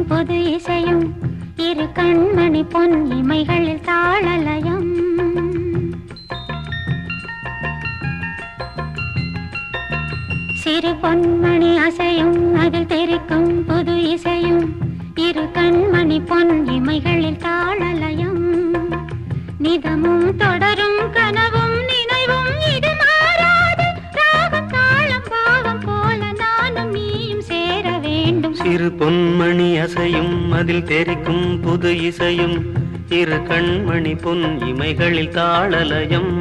புது இசையும் இரு கண்மணி பொன் இமைகளில் தாளலயம். சிறு பொன்மணி அசையும் அதில் தெரிக்கும் புது இசையும் இரு கண்மணி பொன் இமைகளில் தாளலயம். நிதமும் தொடரும் கனவும் நினைவும் இது மாறாது. ராகம் தாளம் பாவம் போல நானும் நீயும் சேர வேண்டும். சிறு பொன்மணி அசையும் அதில் தெரிக்கும் புது இசையும் இரு கண்மணி பொன் இமைகளில் தாளலயம்.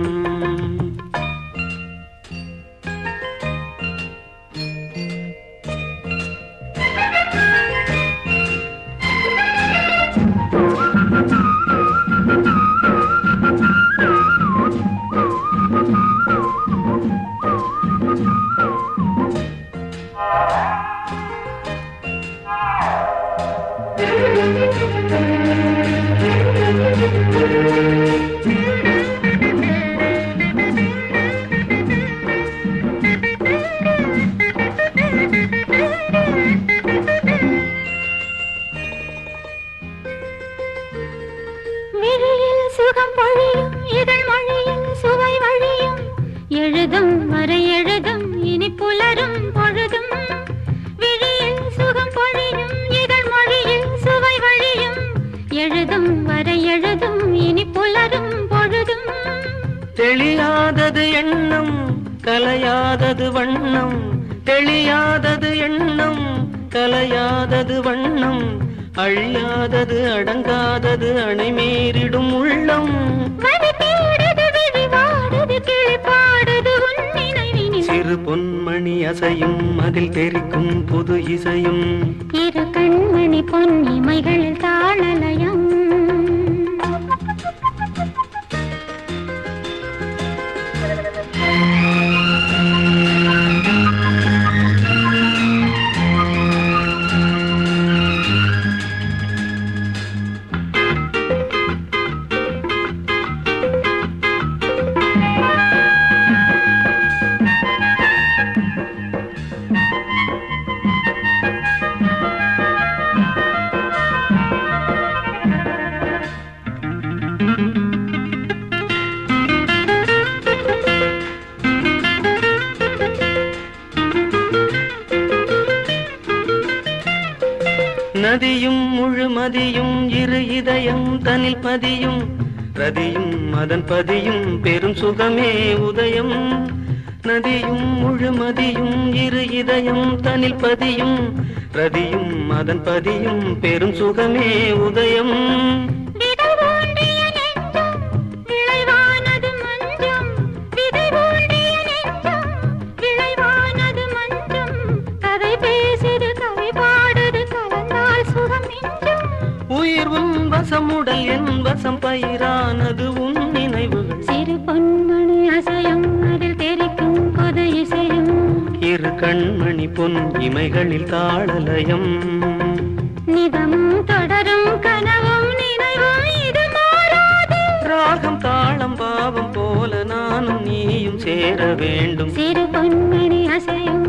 விழியில் சுகம் பொழியும் இதழ் மொழியில் சுவை வழியும் எழுதும் வரை எழுதும் இனி புலரும் பொழுதும். விழியில் சுகம் பொழியும் இதழ் மொழியில் சுவை வழியும் எழுதும் வரை எழுதும் இனி புலரும் பொழுதும். தெளியாதது எண்ணம் கலையாதது வண்ணம். தெளியாதது எண்ணம் கலையாதது வண்ணம். அழியாதது அடங்காதது அணைமீறிடும் உள்ளம். சிறு பொன்மணி அசையும் அதில் தெரிக்கும் புது இசையும் இரு கண்மணி பொன் இமைகளில் தாளலயம். நதியும் முழுமதியும் இரு இதயம் தனில் பதியும். ரதியும் அதன் பதியும் பெரும் சுகமே உதயம். நதியும் முழுமதியும் இரு இதயம் தனில் பதியும். ரதியும் அதன் பதியும் பெரும் சுகமே உதயம். உயிர் உன் வசம் உடல் என் வசம் பயிரானது உன் நினைவுகள். சிறு பொன்மணி அசையும் அதில் தெரிக்கும் புது இசையும் இரு கண்மணி பொன் இமைகளில் தாளலயம். நிதமும் தொடரும் கனவும் நினைவும் இது மாறாது. ராகம் தாளம் பாவம் போல நானும் நீயும் சேர வேண்டும். சிறு பொன்மணி அசையும்